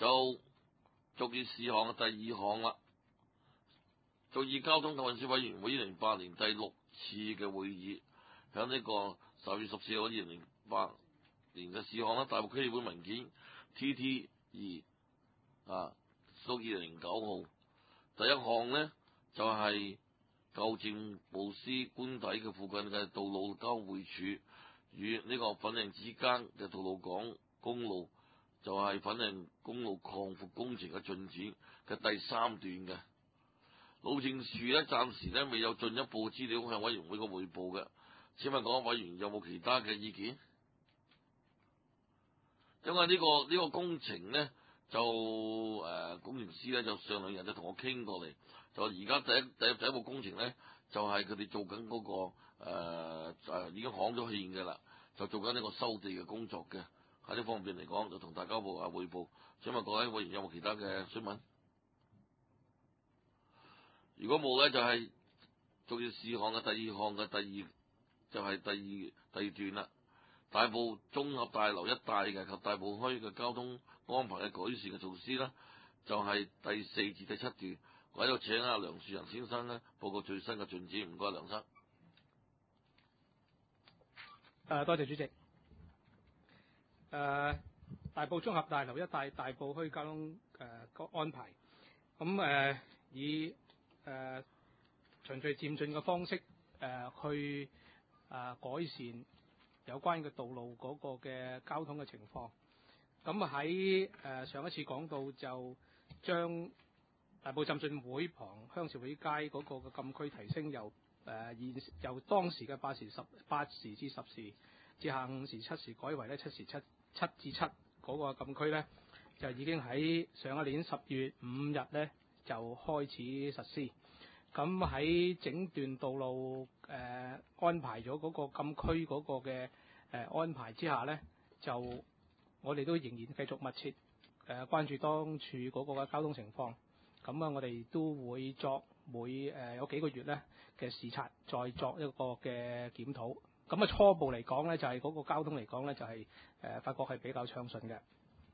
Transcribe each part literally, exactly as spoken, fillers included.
就逐件事項嘅第二項啦。就以交通及運輸委員會二零零八年第六次嘅會議，喺呢個十月十四號二零零八年嘅事項啦，大埔區議會文件 T T 二啊，到二零零九號。第一項呢，就係舊政務司官邸嘅附近嘅道路交匯處與呢個粉嶺之間嘅吐露港公路，就係、是、粉嶺公路擴闊工程嘅進展嘅第三段嘅。路政署咧暫時咧未有進一步資料向委員會嘅匯報嘅。請問各位委員有冇其他嘅意見？因為呢、這個呢、這個工程咧就誒、呃、工程師咧就上兩日就同我傾過嚟，就而家第一第一第一步工程咧就係佢哋做緊嗰、那個誒、呃呃、已經焊咗線嘅啦，就做緊呢個收地嘅工作嘅。喺呢方面嚟講，就同大家報下匯報。請問各位委員有冇其他嘅詢問？如果冇咧，就係逐件事項嘅第二項嘅第二就係、是、第二第二段啦。大埔綜合大樓一帶嘅及大埔區嘅交通安排嘅改善嘅措施啦，就係、是、第四至第七段。我喺度請阿梁樹人先生咧報告最新嘅進展。唔該，梁生。 誒，多謝主席。誒、呃，大埔綜合大樓一帶大埔區交通誒個安排，咁誒、呃、以誒、呃、循序漸進嘅方式誒、呃、去啊、呃、改善有關嘅道路嗰個嘅交通嘅情況。咁喺誒上一次講到就將大埔浸信會旁鄉事會街嗰個嘅禁區提升由誒、呃、現由當時嘅八時十八時至十時至下午時七時改為咧七時七七至七嗰個禁區咧，就已經喺上一年十月五日咧就開始實施。咁喺整段道路誒、呃、安排咗嗰個禁區嗰個嘅誒、呃、安排之下咧，就我哋都仍然繼續密切誒、呃、關注當處嗰個嘅交通情況。咁啊，我哋都會作每誒、呃、有幾個月咧嘅視察，再作一個嘅檢討。咁啊，初步嚟講咧，就係、是、嗰個交通嚟講咧，就係、是、誒、呃、發覺係比較暢順嘅。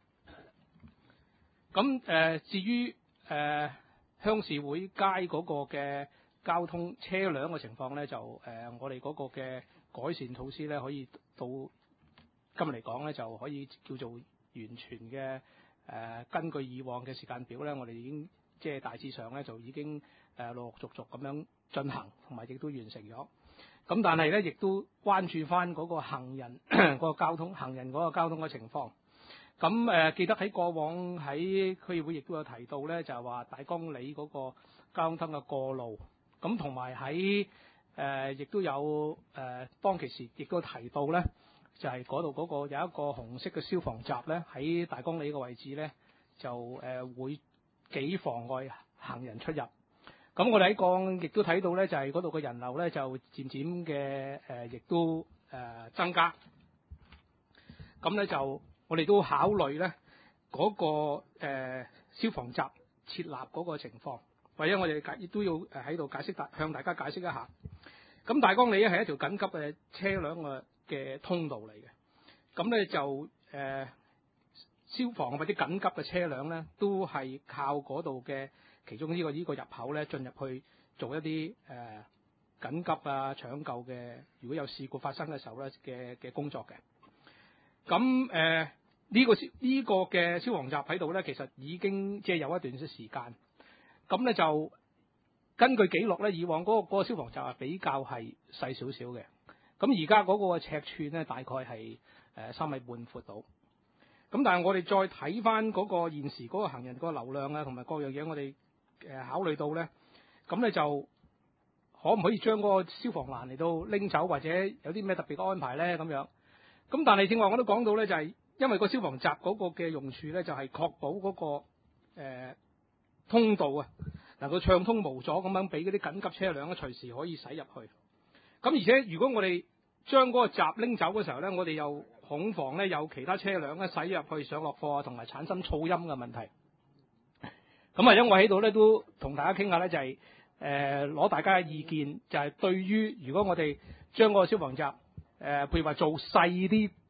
咁誒、呃，至於誒、呃、鄉事會街嗰個嘅交通車輛嘅情況咧，就誒、呃、我哋嗰個嘅改善措施咧，可以到今日嚟講咧，就可以叫做完全嘅誒、呃、根據以往嘅時間表咧，我哋已經即係大致上咧就已經誒、呃、陸陸續續咁樣進行，同埋亦都完成咗。咁但係咧，亦都關注翻嗰個行人嗰個交通，行人嗰個交通嘅情況。咁誒、呃，記得喺過往喺區議會亦都有提到咧，就係話大江里嗰個交通燈嘅過路。咁同埋喺誒，亦都有誒、呃，當其時亦都提到咧，就係嗰度嗰個有一個紅色嘅消防閘咧，喺大江里嘅位置咧，就誒、呃、會幾妨礙行人出入。咁我哋喺過亦都睇到咧，就係嗰度嘅人流咧，就漸漸嘅誒，亦都誒、呃、增加。咁咧就我哋都考慮咧嗰、那個、呃、消防閘設立嗰個情況，或者我哋亦都要誒喺度解釋，向大家解釋一下。咁大江里咧係一條緊急嘅車輛嘅嘅通道嚟嘅。咁咧就誒、呃、消防或者緊急嘅車輛咧，都係靠嗰度嘅其中呢、這個呢、這個入口咧進入去做一啲誒、呃、緊急啊搶救嘅，如果有事故發生嘅時候咧嘅嘅工作嘅。咁誒呢個呢、這個嘅消防閘喺度咧，其實已經即係有一段嘅時間。咁咧就根據記錄咧，以往嗰、那個那個消防閘係比較係細少少嘅。咁而家嗰個尺寸咧，大概係誒三米半闊到。咁但係我哋再睇翻嗰個現時嗰個行人嗰個流量啊，同埋各樣嘢，我哋誒考慮到咧，咁咧就可唔可以將嗰個消防欄嚟到拎走，或者有啲咩特別嘅安排咧？咁樣。咁但係正話我都講到咧，就係、是、因為個消防閘嗰個嘅用處咧，就係、是、確保嗰、那個、呃、通道啊能夠暢通無阻咁樣俾嗰啲緊急車輛咧隨時可以駛入去。咁而且如果我哋將嗰個閘拎走嘅時候咧，我哋又恐防咧有其他車輛咧駛入去上落貨啊，同埋產生噪音嘅問題。咁啊，因為我喺度咧都同大家傾下咧，就係誒攞大家嘅意見，就係、是、對於如果我哋將嗰個消防閘誒，譬如話做細啲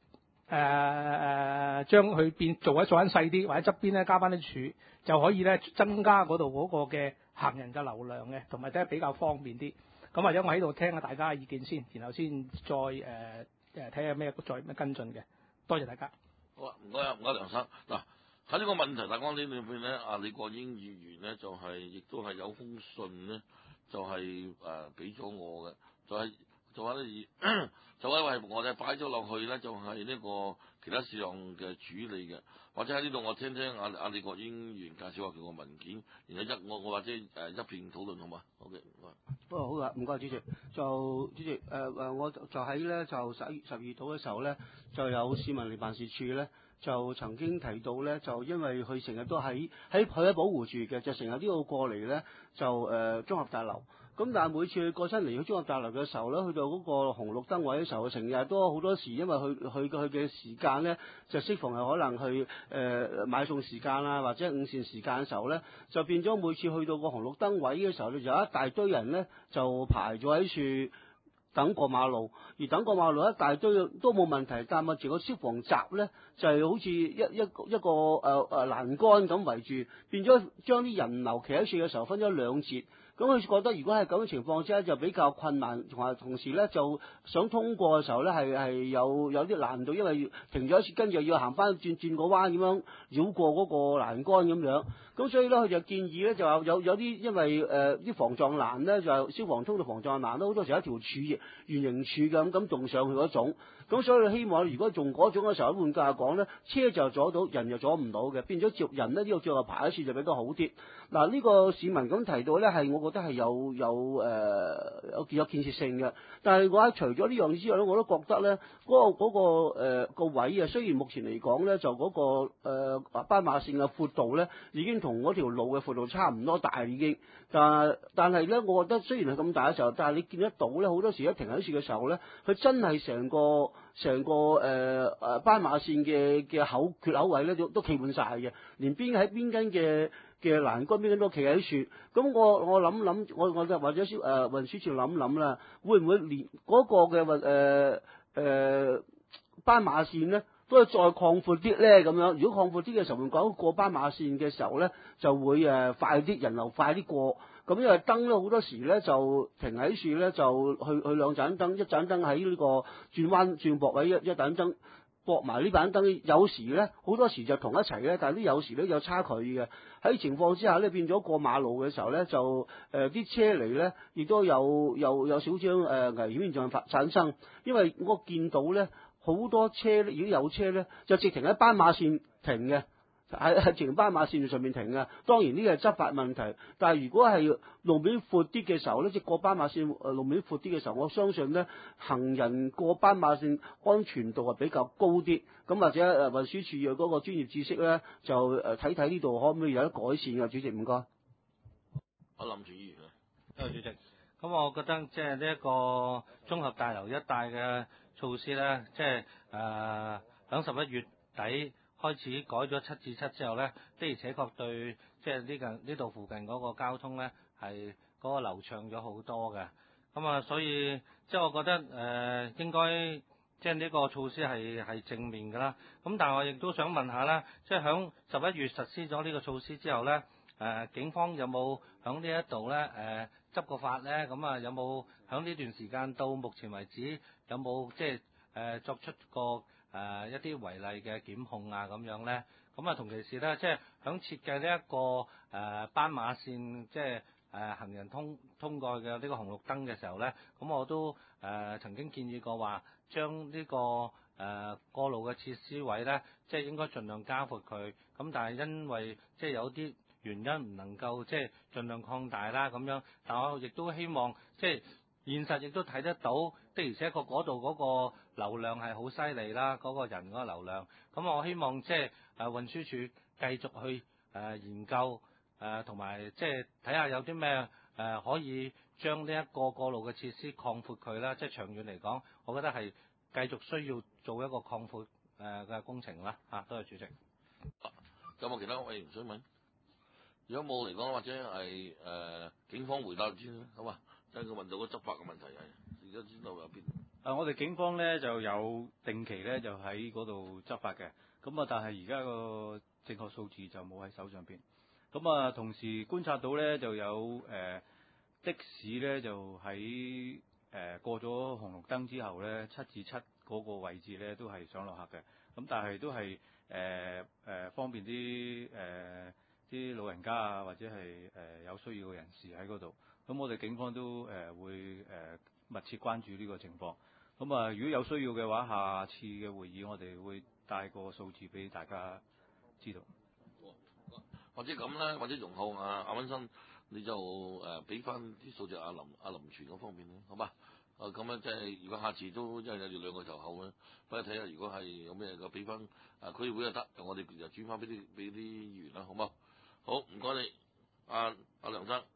誒將佢變做一做緊細啲，或者側邊咧加翻啲柱，就可以咧增加嗰度嗰個嘅行人嘅流量嘅，同埋即係比較方便啲。咁或者我喺度聽下大家嘅意見先，然後先再誒誒睇下咩再咩跟進嘅。多謝大家。 好啊，唔該啊，唔該梁生。嗱喺呢個問題大綱呢裏邊咧，阿李國英議員咧就係、是、亦都係有封信咧，就係誒俾咗我嘅，就係、是、就話咧，就因為我哋擺咗落去咧，就係、是、呢個其他事項嘅處理嘅，或者喺呢度我聽聽阿阿李國英議員介紹下佢個文件，然後一我我或者誒一片討論好嘛？好嘅，唔該。 不過好啊，唔該主席。就主席誒誒、呃，我就喺咧就十一月十二號嘅時候咧，就有市民嚟辦事處咧，就曾經提到咧，就因為佢成日都喺喺佢喺寶湖住嘅，就成日都要過嚟咧，就誒綜合大樓。咁但係每次佢過親嚟去綜合大樓嘅時候咧，去到嗰個紅綠燈位嘅時候，成日都好多時，因為佢佢佢嘅時間咧，就適逢係可能去誒、呃、買餸時間啦，或者午膳時間嘅時候咧，就變咗每次去到個紅綠燈位嘅時候咧，就有一大堆人咧就排咗喺處等過馬路，而等過馬路一大堆都冇問題，但係住個消防閘咧就係、是、好似一一一個誒誒欄杆咁圍住，變咗將啲人流企喺處嘅時候分咗兩節。咁佢覺得如果係咁嘅情況之下就比較困難，同埋同時咧就想通過嘅時候咧係係有有啲難度，因為停咗一次跟住要行翻轉轉個彎咁樣繞過嗰個欄杆咁樣。咁所以咧佢就建議咧就有有有啲因為誒啲、呃、防撞欄咧就消防通道防撞欄咧好多時候一條柱圓形柱咁咁棟上去嗰種。咁所以希望如果用嗰種嘅時候，換句話講咧，車就阻到，人就阻唔到嘅，變咗接人咧呢、呢個最後排一次就比較好啲。嗱、呢、呢個市民咁提到咧，係我覺得係有有誒、呃、有有建設性嘅。但係我喺除咗呢樣之外咧，我都覺得咧嗰、嗰個嗰、嗰個誒、呃、個位啊，雖然目前嚟講咧就嗰、嗰個誒斑、呃、馬線嘅闊度咧已經同嗰條路嘅闊度差唔多大已經，但但係咧，我覺得雖然係咁大嘅時候，但係你見得到咧好多時一停喺處嘅時候咧，佢真係成個成個誒誒斑馬線嘅嘅口缺口位咧都都企滿晒嘅，連邊喺邊間嘅嘅欄杆邊間都企喺處。咁我我諗諗，我我就或者誒運輸處諗諗啦，會唔會連嗰個嘅運誒誒斑馬線咧都係再擴闊啲咧？咁樣如果擴闊啲嘅時候，講過斑馬線嘅時候咧，就會誒快啲，人流快啲過。咁因為燈咧好多時咧就停喺處咧，就去去兩盞燈，一盞燈喺呢個轉彎轉駁位，一一盞燈駁埋呢盞燈。有時咧好多時就同一齊嘅，但係啲有時咧有差距嘅。喺情況之下咧，變咗過馬路嘅時候咧，就誒啲、呃、車嚟咧，亦都有有有少少誒、呃、危險現象發產生。因為我見到咧好多車咧，如果有車咧，就直停喺斑馬線停嘅。喺喺前斑馬線上面停嘅，當然呢個係執法問題。但係如果係路面闊啲嘅時候咧，即係過斑馬線誒路面闊啲嘅時候，我相信咧行人過斑馬線安全度係比較高啲。咁或者誒運輸署嘅嗰個專業知識咧，就誒睇睇呢度可唔可以有得改善嘅？主席唔該。 阿林全議員啊， 多謝主席。咁我覺得即係呢一個綜合大樓一帶嘅措施咧，即係誒響十一月底開始改咗七至七之後咧，的而且確對即係呢近呢度附近嗰個交通咧係嗰個流暢咗好多嘅。咁啊，所以即係我覺得誒、呃、應該即係呢個措施係係正面㗎啦。咁但係我亦都想問下啦，即係響十一月實施咗呢個措施之後咧，誒、呃、警方有冇響呢一度咧誒執個法咧？咁啊有冇響呢段時間到目前為止有冇即係誒作出個誒、呃、一啲違例嘅檢控啊咁樣咧，咁啊同其時咧，即係響設計呢、這、一個誒、呃、斑馬線，即係誒、呃、行人通通過嘅呢個紅綠燈嘅時候咧，咁我都誒、呃、曾經建議過話，將呢、這個誒、呃、過路嘅設施位咧，即係應該盡量加闊佢，咁但係因為即係有啲原因唔能夠即係盡量擴大啦咁樣，但我亦都希望即係現實亦都睇得到，的而且確嗰度嗰個流量係好犀利啦，嗰、那個人嗰個流量。咁我希望即係誒運輸署繼續去誒、呃、研究誒，同、呃、埋即係睇下有啲咩誒可以將呢一個過路嘅設施擴闊佢啦。即係長遠嚟講，我覺得係繼續需要做一個擴闊誒嘅工程啦。嚇、啊，多謝主席。 啊、有冇其他委員想問？如果冇嚟講，或者係誒、呃、警方回答先啦，好嘛？即係佢問到個執法嘅問題係，而家知道有邊？ 誒，我哋警方咧就有定期咧就喺嗰度執法嘅，咁啊，但係而家個正確數字就冇喺手上邊。咁啊，同時觀察到咧就有誒、呃、的士咧就喺誒、呃、過咗紅綠燈之後咧，七至七嗰個位置咧都係上落客嘅。咁但係都係誒誒方便啲誒啲老人家啊，或者係誒、呃、有需要嘅人士喺嗰度。咁我哋警方都誒、呃、會誒、呃、密切關注呢個情況。咁啊，如果有需要嘅話，下次嘅會議我哋會帶個數字俾大家知道。 或者咁咧，或者容浩啊，阿温生，你就誒俾翻啲數字阿林阿林全嗰方面咧，好嘛？啊咁樣即係如果下次都因為有兩個頭後咧，不如睇下如果係有咩嘅俾翻啊區議會又得，我哋就轉翻俾啲俾啲議員啦，好嘛？好，唔該你，阿、啊、阿梁生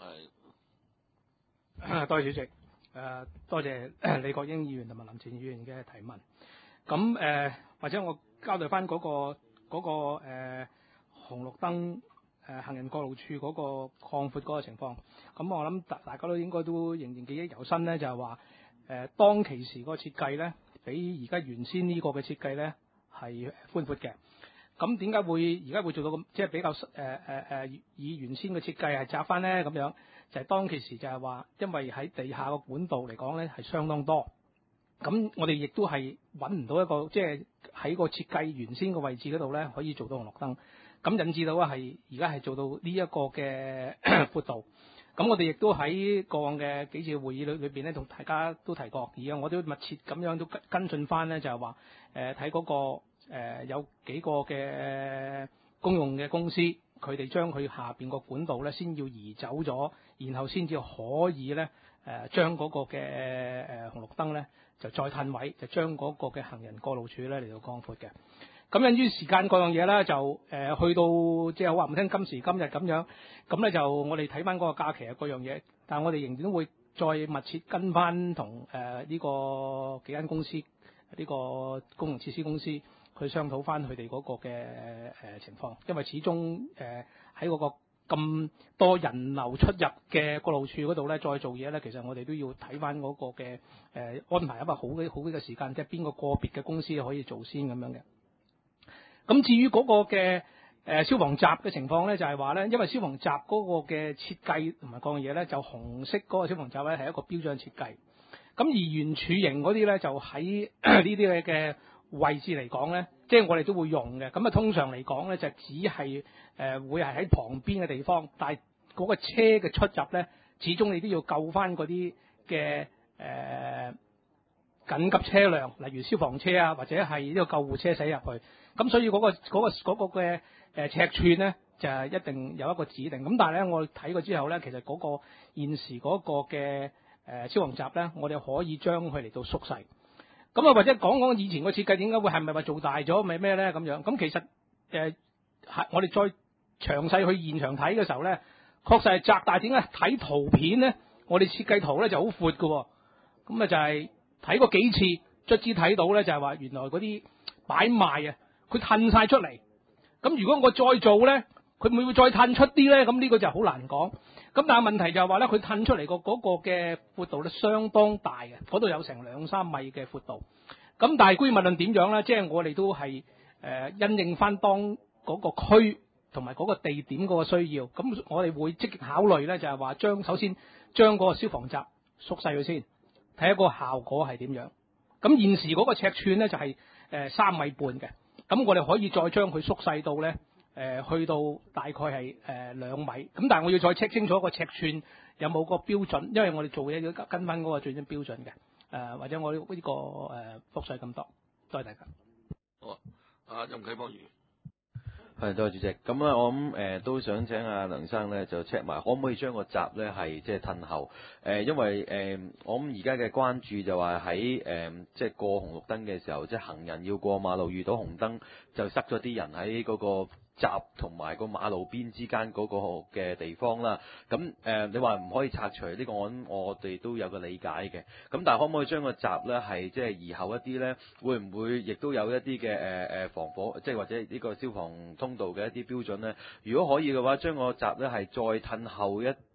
係。 多謝主席，誒、呃、多謝李國英議員同埋林前議員嘅提問。咁誒、呃、或者我交代翻嗰、那個嗰、那個誒、呃、紅綠燈誒、呃、行人過路處嗰個擴闊嗰個情況。咁我諗大大家都應該都仍然記憶猶新咧，就係話誒當其時嗰個設計咧，比而家原先呢個嘅設計咧係寬闊嘅。咁點解會而家會做到咁即係比較誒誒誒以原先嘅設計係窄翻咧？咁樣就係、是、當其時就係話，因為喺地下個管道嚟講咧係相當多，咁我哋亦都係揾唔到一個即係喺個設計原先個位置嗰度咧可以做到紅綠燈，咁引致到啊係而家係做到呢一個嘅闊度。咁我哋亦都喺過往嘅幾次會議裏裏邊咧，同大家都提過，而家我都密切咁樣都跟跟進翻咧，就係話誒睇嗰個誒、呃、有幾個嘅公用嘅公司，佢哋將佢下邊個管道咧先要移走咗，然後先至可以咧誒將嗰個嘅誒紅綠燈咧就再褪位，就將嗰個嘅行人過路處咧嚟到擴闊嘅。咁由於時間各樣嘢啦，就誒、呃、去到即係話唔聽今時今日咁樣，咁咧就我哋睇翻嗰個假期啊各樣嘢，但係我哋仍然都會再密切跟翻同誒呢個幾間公司呢、呢個公用設施公司去商討翻佢哋嗰個嘅誒、呃、情況，因為始終誒喺嗰個咁多人流出入嘅過路處嗰度咧，再做嘢咧，其實我哋都要睇翻嗰個嘅誒、呃、安排一個好嘅好嘅時間，即係邊個個別嘅公司可以做先咁樣嘅。咁至於嗰個嘅誒、呃、消防閘嘅情況咧，就係話咧，因為消防閘嗰個嘅設計同埋各樣嘢咧，就紅色嗰個消防閘咧係一個標準設計。咁而圓柱形嗰啲咧，就喺呢啲嘅位置嚟講咧，即係我哋都會用嘅。咁啊，通常嚟講咧，就只係誒、呃、會係喺旁邊嘅地方，但係嗰個車嘅出入咧，始終你都要救翻嗰啲嘅誒緊急車輛，例如消防車啊，或者係呢個救護車駛入去。咁所以嗰、嗰個嗰、嗰個嗰嘅誒尺寸咧，就係一定有一個指定。咁但係咧，我睇過之後咧，其實嗰個現時嗰個嘅誒消防閘咧，我哋可以將佢嚟到縮細。咁啊，或者講講以前個設計點解會係咪話做大咗，咪咩咧咁樣？咁其實誒係、呃、我哋再詳細去現場睇嘅時候咧，確實係窄大。點解睇圖片咧？我哋設計圖咧就好闊嘅。咁啊就係睇過幾次，卒之睇到咧就係話原來嗰啲擺賣啊。佢褪晒出嚟，咁如果我再做咧，佢會唔會再褪出啲咧？咁呢個就好難講。咁但係問題就係話咧，佢褪出嚟個嗰個嘅闊度咧相當大嘅，嗰度有成兩三米嘅闊度。咁但係，無論點樣咧，即係我哋都係誒、呃、因應翻當嗰個區同埋嗰個地點嗰個需要，咁我哋會積極考慮咧，就係話將首先將嗰個消防閘縮細佢先，睇下個效果係點樣。咁現時嗰個尺寸咧就係誒三米半嘅。咁我哋可以再將佢縮細到咧，誒、呃、去到大概係誒兩米。咁但係我要再 check 清楚個尺寸有冇個標準，因為我哋做嘢要跟翻嗰個最終標準嘅。誒、呃、或者我呢、這個誒輻細咁多，多謝大家。 好啊，阿任啟邦議員。 係，多謝主席。咁咧，我諗誒、呃、都想請阿梁生咧就 check 埋，可唔可以將個閘咧係即係褪後？誒、呃，因為誒、呃、我諗而家嘅關注就話喺誒即係過紅綠燈嘅時候，即係行人要過馬路遇到紅燈，就塞咗啲人喺嗰個閘同埋個馬路邊之間嗰個嘅地方啦。咁誒、呃，你話唔可以拆除呢、這個，我諗我哋都有個理解嘅。咁但係可唔可以將個閘咧係即係移後一啲咧？會唔會亦都有一啲嘅誒誒防火，即係或者呢個消防通道嘅一啲標準咧？如果可以嘅話，將個閘咧係再褪後一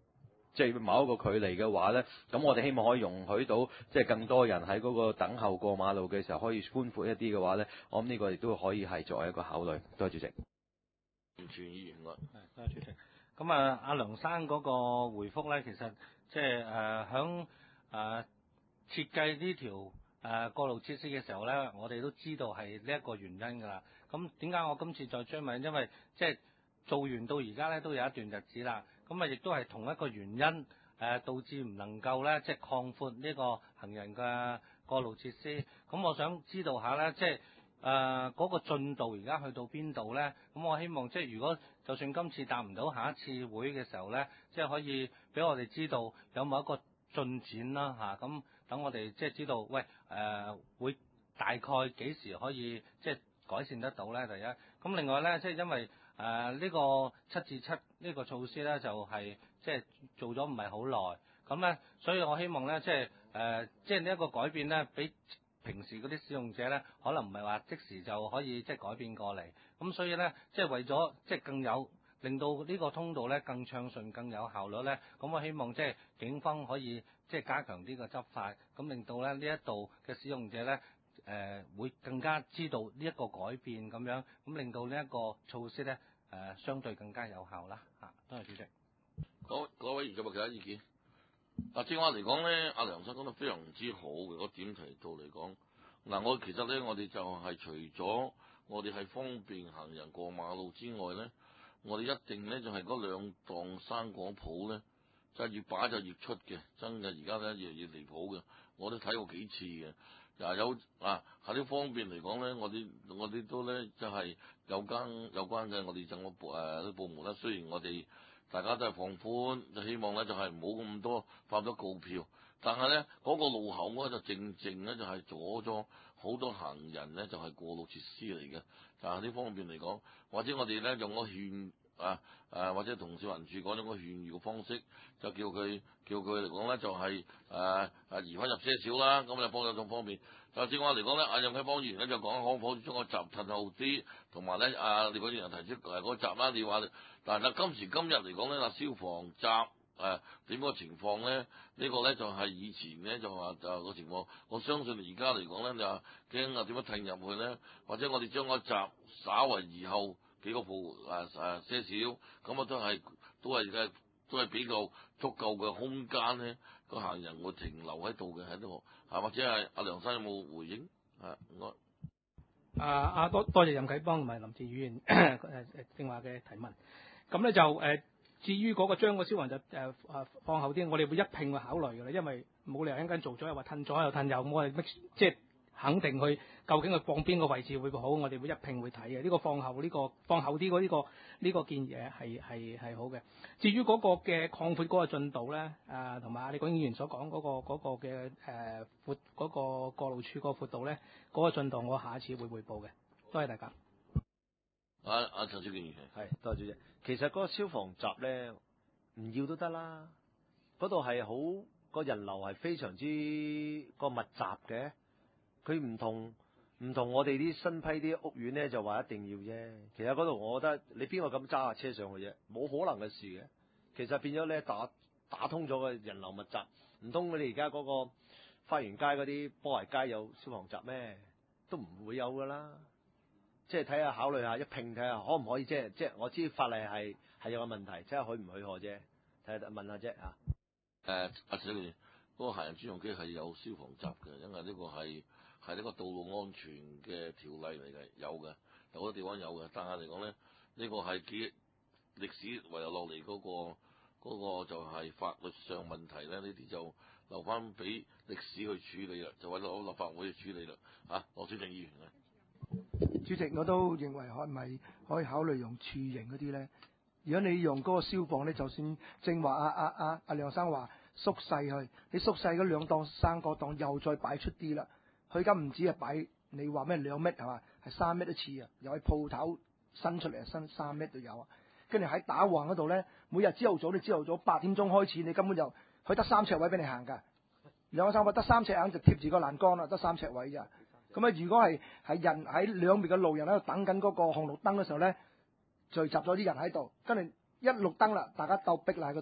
即係某一個距離嘅話咧，咁我哋希望可以容許到即係更多人喺嗰個等候過馬路嘅時候可以寬闊一啲嘅話咧，我諗呢個亦都可以係作為一個考慮。多謝主席。 完全議員啦。 係，多謝主席。咁啊，阿梁生嗰個回覆咧，其實即係誒響誒設計呢條誒、呃、過路設施嘅時候咧，我哋都知道係呢一個原因㗎啦。咁點解我今次再追問？因為即係做完到而家咧都有一段日子啦。咁啊，亦都係同一個原因誒、呃、導致唔能夠咧即係擴闊呢個行人嘅過路設施。咁我想知道下咧，即係。誒嗰、呃那個進度而家去到邊度咧？咁我希望即係如果就算今次達唔到下一次會嘅時候咧，即係可以俾我哋知道有冇一個進展啦嚇。咁、啊、等我哋即係知道，喂誒、呃、會大概幾時可以即係改善得到咧？第一，咁另外咧，即係因為誒呢、呃這個七至七呢個措施咧，就係、是、即係做咗唔係好耐，咁咧，所以我希望咧，即係誒、呃、即係呢一個改變咧，俾平時嗰啲使用者咧，可能唔係話即時就可以即係改變過嚟，咁所以咧，即係為咗即係更有令到呢個通道咧更暢順、更有效率咧，咁我希望即係警方可以即係加強呢個執法，咁令到咧呢一度嘅使用者咧誒、呃、會更加知道呢一個改變咁樣，咁令到呢一個措施咧誒、呃、相對更加有效啦嚇。多謝主席。 各各位議員有冇其他意見？嗱，正話嚟講咧，阿梁生講得非常之好嘅，我點提到嚟講，嗱，我其實咧，我哋就係除咗我哋係方便行人過馬路之外咧，我哋一定咧就係嗰兩檔生果鋪咧，就係越擺就越出嘅，真嘅，而家咧越嚟越離譜嘅，我都睇過幾次嘅，又有啊喺呢方面嚟講咧，我哋我哋都咧就係有關有關嘅我哋政府部誒啲部門咧，雖然我哋大家都係放寬，就希望咧就係唔好咁多發咗告票，但係咧嗰個路口咧就正正咧就係阻咗好多行人咧就係過路設施嚟嘅。但係呢方面嚟講，或者我哋咧用個勸啊誒，或者同小環署講咗個勸喻嘅方式，就叫佢叫佢嚟講咧就係誒誒移翻入些少啦，咁就幫咗種方面。就正話嚟講咧，阿任啟邦議員咧就講可否將個閘褪後啲，同埋咧啊李國賢人提出誒嗰個閘啦，你話。但係今時今日嚟講咧，嗱消防閘誒點個情況咧？呢、這個咧就係、是、以前咧就話就個情況，我相信而家嚟講咧就驚啊點樣褪入去咧？或者我哋將個閘稍為移後幾個步誒誒些少，咁啊都係都係嘅，都係比較足夠嘅空間咧，個行人會停留喺度嘅喺度，啊或者係阿梁生有冇回應啊？唔該。 啊啊多多謝任啟邦同埋林志議員誒誒正話嘅提問。咁咧就誒、呃，至於嗰個將個消防就誒誒放後啲，我哋會一併去考慮㗎啦，因為冇理由一陣間做咗又話褪左又褪右，我哋即係肯定去究竟佢放邊個位置會好，我哋會一併會睇嘅。呢、這個放後呢、這個放後啲嗰呢個呢、這個建議係係係好嘅。至於嗰個嘅擴闊嗰個進度咧，誒同埋李國英議員所講嗰、那個嗰、那個嘅誒闊嗰個過路處個闊度咧，嗰、那個進度我下一次會彙報嘅。多謝大家。 啊啊陳小健議員係多謝主席。其實嗰個消防閘咧唔要都得啦，嗰度係好個人流係非常之個密集嘅，佢唔同唔同我哋啲新批啲屋苑咧就話一定要啫。其實嗰度我覺得你邊個咁揸下車上去啫，冇可能嘅事嘅。其實變咗咧打打通咗個人流密集，唔通我哋而家嗰個花園街嗰啲波鞋街有消防閘咩？都唔會有噶啦。即係睇下考慮下一拼睇下可唔可以，即係即係我知法例係係有個問題，睇下許唔許可啫，睇下問下啫嚇。 誒阿小健，嗰個行人專用機係有消防閘嘅，因為呢個係係呢個道路安全嘅條例嚟嘅，有嘅，有好多地方有嘅。但係嚟講咧，呢、呢個係幾歷史遺留落嚟嗰個嗰、嗰個就係法律上問題咧，呢啲就留翻俾歷史去處理啦，就揾到立法會去處理啦。嚇、啊，羅小正議員啊。 主席，我都認為係咪可以考慮用柱形嗰啲咧？如果你用嗰個消防咧，就算正話阿阿阿阿梁生話縮細去，你縮細嗰兩檔生果檔又再擺出啲啦。佢而家唔止係擺，你話咩兩米係嘛？係三米一次啊！又喺鋪頭伸出嚟，伸三米都有啊。跟住喺打橫嗰度咧，每日朝頭早你朝頭早八點鐘開始，你根本就佢得三尺位俾你行㗎。兩個三位得三尺硬就貼住個欄杆啦，得三尺位咋。咁啊！如果係係人喺兩邊嘅路人喺度等緊嗰個紅綠燈嘅時候咧，聚集咗啲人喺度，跟住一綠燈啦，大家鬥逼啦喺嗰度，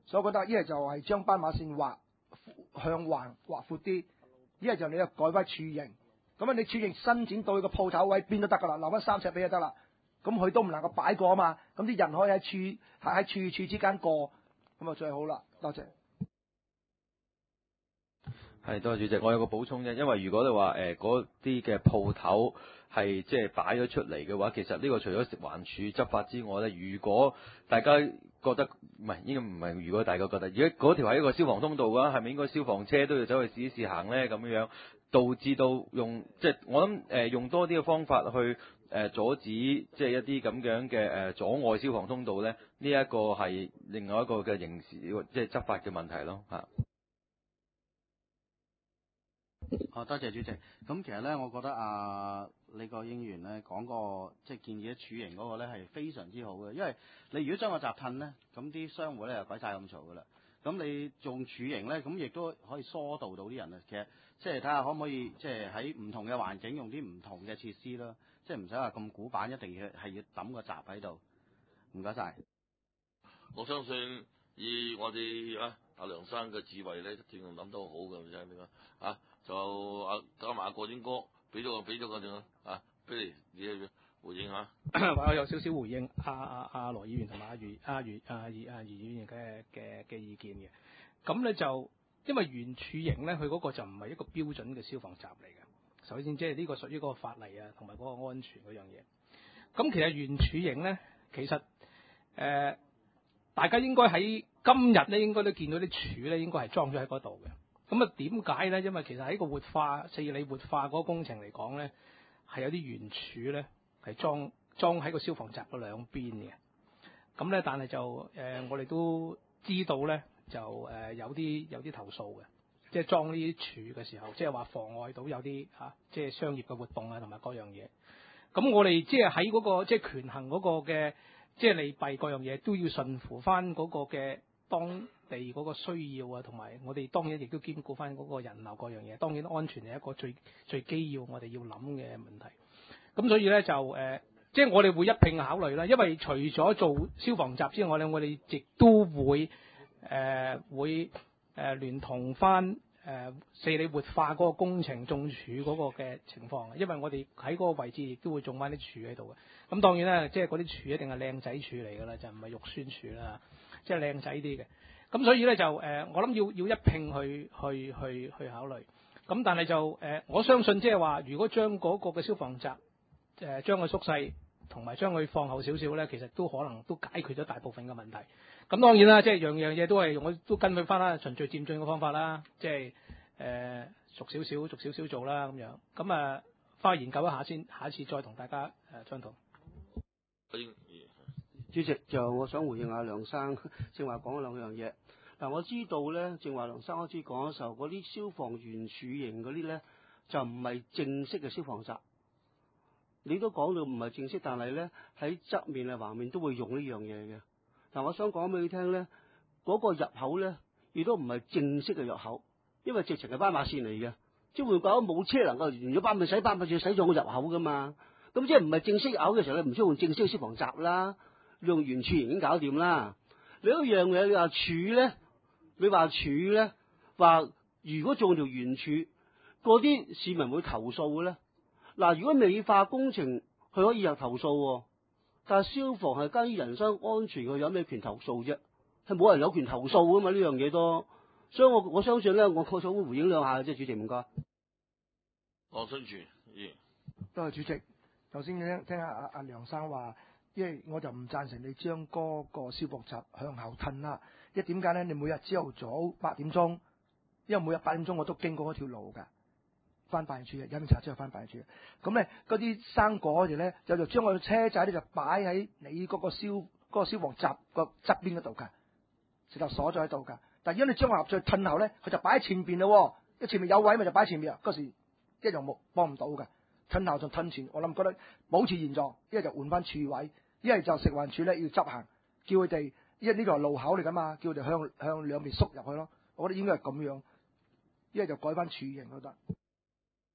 所以我覺得一係就係將斑馬線畫向橫畫闊啲，一係就你又改翻柱形。咁啊，你柱形伸展到佢個鋪頭位邊都得噶啦，留翻三尺俾就得啦。咁佢都唔能夠擺過啊嘛，咁啲人可以喺柱喺柱柱之間過，咁啊最好啦。多謝。 係，多謝主席。我有個補充啫，因為如果你話誒嗰啲嘅鋪頭係即係擺咗出嚟嘅話，其實呢個除咗食環署執法之外咧，如果大家覺得唔係應該唔係，如果大家覺得如果嗰條係一個消防通道嘅話，係咪應該消防車都要走去試一試行咧？咁樣樣導致到用即係我諗誒、呃、用多啲嘅方法去誒、呃、阻止即係一啲咁樣嘅誒、呃、阻礙消防通道咧，呢、這、一個係另外一個嘅刑事即係執法嘅問題咯嚇。 哦，多謝主席。咁其實咧，我覺得啊，李國英議員咧講個即係建議嘅柱形嗰個咧係非常之好嘅，因為你如果將個閘褪咧，咁啲商戶咧又鬼晒咁嘈噶啦。咁你用柱形咧，咁亦都可以疏導到啲人啊。其實即係睇下可唔可以即係喺唔同嘅環境用啲唔同嘅設施啦，即係唔使話咁古板，一定要係要揼個閘喺度。唔該晒。 我相信以我哋啊阿梁生嘅智慧咧，一定諗到好嘅，唔知點解啊？就啊加埋阿國英哥俾咗個俾咗個點啊？不如你去回應下。 我有少少回應阿阿阿羅議員同埋阿余阿余阿余阿余議員嘅嘅嘅意見嘅。咁咧就因為圓柱形咧，佢嗰個就唔係一個標準嘅消防閘嚟嘅。首先即係呢個屬於嗰個法例啊，同埋嗰個安全嗰樣嘢。咁其實圓柱形咧，其實誒、呃、大家應該喺今日咧，應該都見到啲柱咧，應該係裝咗喺嗰度嘅。咁啊點解咧？因為其實喺個活化四里活化嗰個工程嚟講咧，係有啲圓柱咧係裝裝喺個消防閘嘅兩邊嘅。咁咧，但係就誒、呃、我哋都知道咧，就誒、呃、有啲有啲投訴嘅，即係裝呢啲柱嘅時候，即係話妨礙到有啲嚇、啊，即係商業嘅活動啊，同埋各樣嘢。咁我哋即係喺嗰個即係權衡嗰個嘅即係利弊各樣嘢，都要順乎翻嗰個嘅當地嗰個需要啊，同埋我哋當然亦都兼顧翻嗰個人流各樣嘢。當然安全係一個最最基要我哋要諗嘅問題。咁所以咧就誒、呃，即係我哋會一併考慮啦。因為除咗做消防閘之外咧，我哋亦都會誒、呃、會誒、呃、聯同翻。誒、呃、四里活化嗰個工程種柱嗰個嘅情況，因為我哋喺嗰個位置亦都會種翻啲柱喺度嘅。咁當然啦，即係嗰啲柱一定係靚仔柱嚟㗎啦，就唔係肉酸柱啦，即係靚仔啲嘅。咁所以咧就誒、呃，我諗要要一併去去去去考慮。咁但係就誒、呃，我相信即係話，如果將嗰個嘅消防閘誒將佢縮細，同埋將佢放後少少咧，其實都可能都解決咗大部分嘅問題。咁當然啦，即係樣樣嘢都係我都跟佢翻啦，循序漸進嘅方法啦，即係誒逐少少逐少少做啦咁樣。咁啊，翻去研究一下先，下一次再同大家誒商討。 主席，就我想回應下梁生正話講咗兩樣嘢。嗱，我知道咧，正話梁生開始講嘅時候，嗰啲消防圓柱形嗰啲咧，就唔係正式嘅消防閘。你都講到唔係正式，但係咧喺側面啊、橫面都會用呢樣嘢嘅。嗱，我想講俾你聽咧，嗰、嗰個入口咧，亦都唔係正式嘅入口，因為直情係斑馬線嚟嘅，即係換句講，冇車能夠完咗斑馬使斑馬線使咗個入口噶嘛。咁即係唔係正式入口嘅時候咧，唔需要用正式嘅消防閘啦，用圓柱形已經搞掂啦。你一樣嘢，你話柱咧，你話柱咧，話如果做條圓柱，嗰啲市民會投訴嘅咧。嗱，如果美化工程，佢可以有投訴喎。但係消防係關於人身安全，佢有咩權投訴啫？係冇人有權投訴噶嘛，呢樣嘢都，所以我我相信咧，我確實會回應兩下嘅啫，主席唔該。 黃春全，咦？ 多謝主席。頭先聽聽下阿阿梁生話，因為我就唔贊成你將嗰個消防閘向後褪啦。因為點解咧？你每日朝頭早八點鐘，因為每日八點鐘我都經過嗰條路㗎。翻辦事處嘅，飲茶之後翻辦事處。咁咧，嗰啲生果哋咧，就就將個車仔咧就擺喺你嗰個消嗰、嗰個消防閘個側邊嗰度㗎，直頭鎖咗喺度㗎。但係如果你將個盒再褪後咧，佢就擺喺前邊咯。因為前面有位咪就擺喺前面啊。嗰時一樣冇幫唔到㗎。褪後就褪前，我諗覺得保持現狀，一係就換翻柱位，一係就食環署咧要執行，叫佢哋，因為呢個係路口嚟㗎嘛，叫佢哋向向兩邊縮入去咯。我覺得應該係咁樣，一係就改翻柱形都得。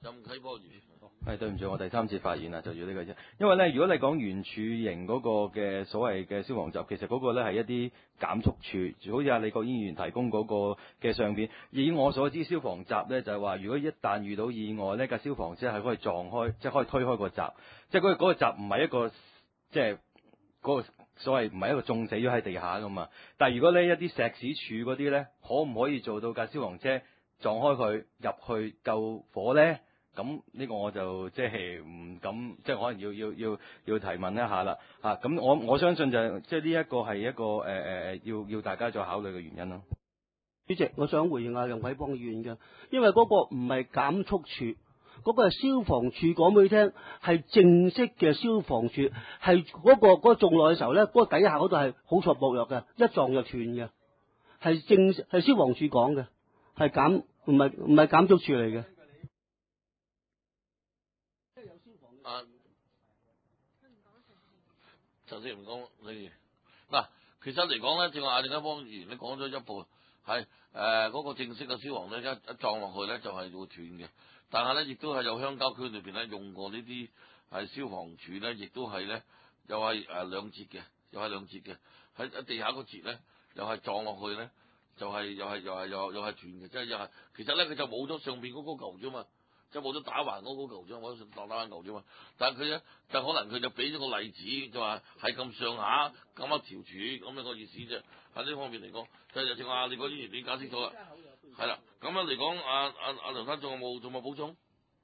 任啟波議員。 係對唔住，我第三次發言啦，就要呢個啫。因為咧，如果你講圓柱形嗰個嘅所謂嘅消防閘，其實嗰個咧係一啲減速柱，好似阿李國英議員提供嗰個嘅相片。以我所知，消防閘咧就係話，如果一旦遇到意外呢架消防車係可以撞開，即係可以推開個閘，即係嗰個嗰個閘唔係一個即係嗰個所謂唔係一個中死咗喺地下噶嘛。但係如果呢一啲石屎柱嗰啲咧，可唔可以做到架消防車撞開佢入去救火咧？咁呢個我就即係唔敢，即係可能要要要要提問一下啦嚇。咁、啊、我我相信就係、即係呢一個係一個誒誒、呃、要要大家再考慮嘅原因咯。 主席，我想回應下梁啟邦議員嘅，因為嗰個唔係減速柱，嗰、嗰個係消防處講俾你聽，係正式嘅消防處，係嗰、嗰個嗰、嗰個撞落嘅時候咧，嗰、嗰個底下嗰度係好挫薄弱嘅，一撞就斷嘅，係正係消防處講嘅，係減唔係唔係減速柱嚟嘅。 啊，陳先唔講你嗱，其實嚟講咧，正話阿另一方議員咧講咗一步，係誒嗰個正式嘅消防咧一一撞落去咧就係會斷嘅，但係咧亦都係有鄉郊區裏邊咧用過呢啲係消防柱咧，亦都係咧又係誒兩節嘅，又係兩節嘅，喺喺地下個節咧又係撞落去咧就係、是、又係又係又又係斷嘅，即係又係其實咧佢就冇咗上邊嗰個球啫嘛。即係冇咗打橫嗰個球啫，冇咗打打橫球啫嘛。但係佢咧，就可能佢就俾咗個例子，就話係咁上下咁一條柱咁樣個意思啫。喺呢方面嚟講，就正話你嗰啲你解釋咗啦，係啦。咁樣嚟講，阿阿阿梁生仲有冇仲有冇補充？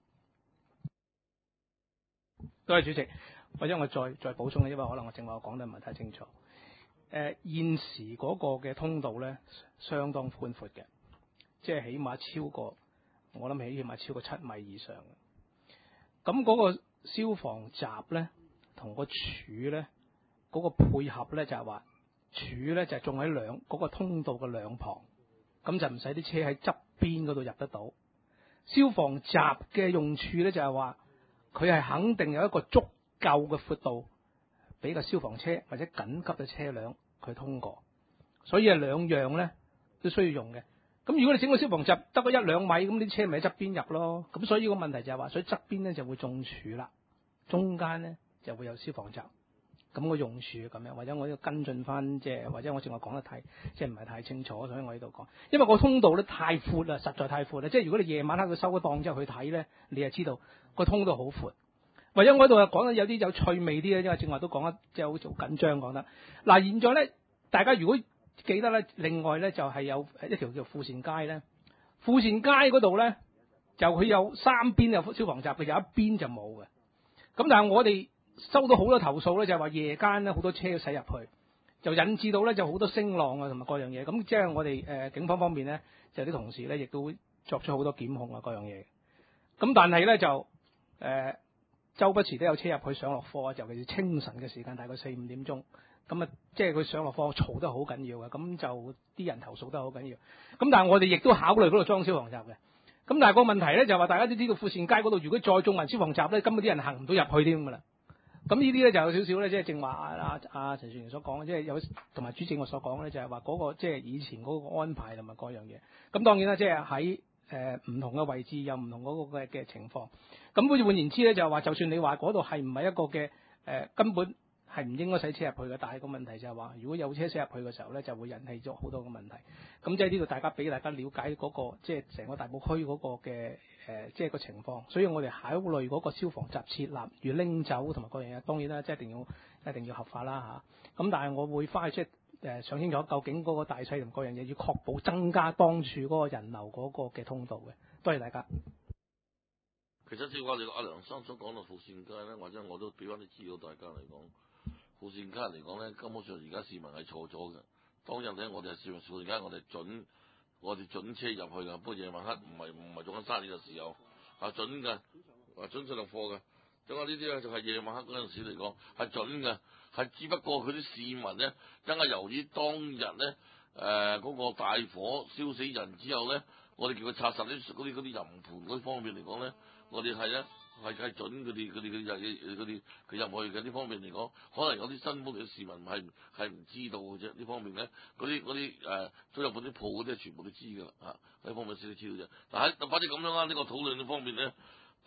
多謝主席，或者我再再補充，因為可能我正話我講得唔係太清楚。誒、呃、現時嗰個嘅通道咧，相當寬闊嘅，即係起碼超過。我諗起碼超過七米以上嘅，咁嗰個消防閘咧，同個柱咧，嗰、嗰個配合咧就係話柱咧就係種喺兩嗰個通道嘅兩旁，咁就唔使啲車喺側邊嗰度入得到。消防閘嘅用處咧就係話，佢係肯定有一個足夠嘅闊度，俾個消防車或者緊急嘅車輛佢通過，所以係兩樣咧都需要用嘅。咁如果你整個消防閘得個一兩米，咁啲車咪喺側邊入咯。咁所以個問題就係話，所以側邊咧就會中柱啦，中間咧就會有消防閘。咁個用處咁樣，或者我要跟進翻，即係或者我正話講得太即係唔係太清楚，所以我喺度講。因為個通道咧太闊啦，實在太闊啦。即係如果你夜晚黑佢收咗檔之後去睇咧，你就知道個通道好闊。或者我喺度講得有啲有趣味啲咧，因為正話都講得即係好做緊張講得。嗱，現在咧大家如果記得咧，另外咧就係有一條叫富善街咧，富善街嗰度咧就佢有三邊有消防閘嘅，有一邊就冇嘅。咁但係我哋收到好多投訴咧，就係話夜間咧好多車駛入去，就引致到咧就好多聲浪啊同埋各樣嘢。咁即係我哋誒、呃、警方方面咧，就啲同事咧亦都會作出好多檢控啊各樣嘢。咁但係咧就誒、呃、周不時都有車入去上落課，尤其是清晨嘅時間，大概四五點鐘。咁啊，即係佢上落課嘈得好緊要嘅，咁就啲人投訴得好緊要。咁但係我哋亦都考慮嗰度裝消防閘嘅。咁但係個問題咧就係話，大家都知道富善街嗰度，如果再種埋消防閘咧，根本啲人行唔到入去添㗎啦。咁呢啲咧就有少少咧，即係正話阿阿陳樹源所講嘅，即係有同埋主席我所講咧，就係話嗰個即係以前嗰個安排同埋各樣嘢。咁當然啦，即係喺誒唔同嘅位置有唔同嗰個嘅嘅情況。咁好似換言之咧，就係話，就算你話嗰度係唔係一個嘅誒、呃、根本。係唔應該駛車入去嘅，但係個問題就係話，如果有車駛入去嘅時候咧，就會引起咗好多嘅問題。咁即係呢度大家俾大家了解嗰、嗰個即係成個大埔區嗰個嘅誒、呃，即係個情況。所以我哋考慮嗰個消防閘設立，如拎走同埋各樣嘢，當然啦，即係一定要一定要合法啦嚇。咁、啊、但係我會翻去即係誒想清楚，究竟嗰個大細同各樣嘢，要確保增加當處嗰個人流嗰個嘅通道嘅。多謝大家。 其實正話你阿梁生所講到富善街咧，或者我都俾翻啲資料大家嚟講。富善街嚟講咧，根本上而家市民係錯咗嘅。當日咧，我哋係市民富善街，我哋準我哋準車入去㗎。不過夜晚黑唔係唔係做緊生意嘅時候，係準㗎，係準上落貨㗎。咁啊，呢啲咧就係夜晚黑嗰陣時嚟講係準㗎，係只不過佢啲市民咧，因為由於當日咧誒嗰個大火燒死人之後咧，我哋叫佢拆實啲嗰啲嗰啲淫盤嗰方面嚟講咧，我哋係咧。係係準佢哋佢哋佢入佢哋佢入去嘅呢方面嚟講，可能有啲新屋嘅市民係係唔知道嘅啫。呢方面咧，嗰啲嗰啲誒租入嗰啲鋪嗰啲全部都知㗎啦嚇。呢方面先都知道啫。但係反正咁樣啦，呢、呢個討論呢方面咧，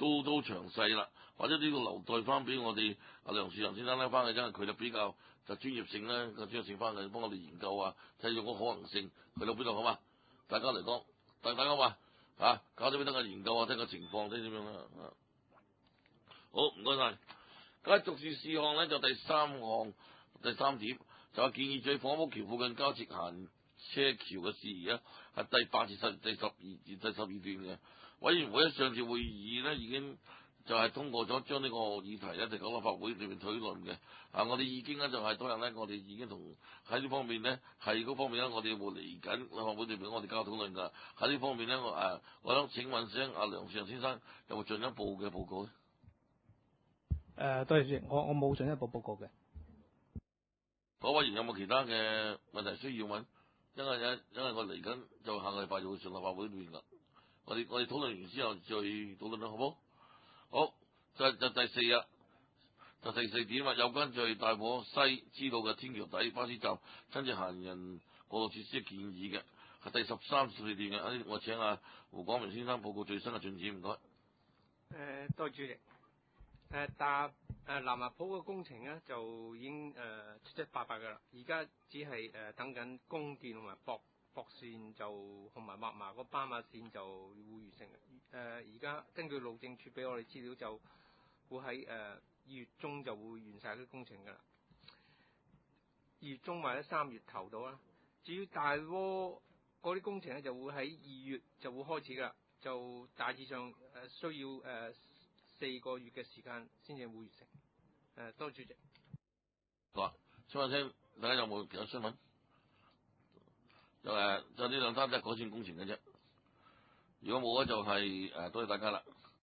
都都詳細啦，或者呢個留待翻俾我哋阿梁樹人先生咧翻去，真係佢就比較就專業性咧個專業性翻去幫我哋研究啊，睇下個可能性去到邊度好嘛？大家嚟講，大大家話啊，搞咗邊得個研究啊，睇個情況睇點樣啦。好，唔該晒。咁喺逐事事項咧就第三項第三點就係建議在房屋橋附近加設行車橋嘅事宜啊，係第八至十第十二至第十二段嘅。委員會喺上次會議咧已經就係通過咗將呢個議題咧，就喺立法會裏面討論嘅。啊，我哋已經咧就係當日咧，我哋已經同喺呢方面咧係嗰方面咧，我哋會嚟緊立法會裏面我哋交討論㗎。喺呢方面咧，我誒我想請問聲阿梁樹人先生有冇進一步嘅報告咧？ 誒、呃，多謝主席，我我冇進一步報告嘅。 各位委員有冇其他嘅問題需要問？因為因因為我嚟緊就下個禮拜就會上立法會裏面㗎。我哋我哋討論完之後再討論啦，好唔好？好，就就第四日，就第四點啊，有關在大埔西支路嘅天橋底巴士站增設行人過渡設施嘅建議嘅，係第十三、十四段嘅。我請阿胡廣明先生報告最新嘅進展，唔該。 誒、呃，多謝主席。誒搭誒南華埔嘅工程咧就已經誒、呃、七七八八㗎啦，而家只係誒、呃、等緊供電同埋駁駁線就同埋抹麻個斑馬線就會完成嘅。誒而家根據路政署俾我哋資料，就會喺誒二月中就會完晒啲工程㗎啦。二月中或者三月頭到啦。至於大窩嗰啲工程咧，就會喺二月就會開始㗎啦，就大致上誒、呃、需要誒。呃四個月嘅時間先至會完成。誒、呃，多謝主席。 好啊，請問聽大家有冇其他新聞？就誒、呃，就呢兩單都係改善工程嘅啫。如果冇咧，就係、是、誒、呃，多謝大家啦。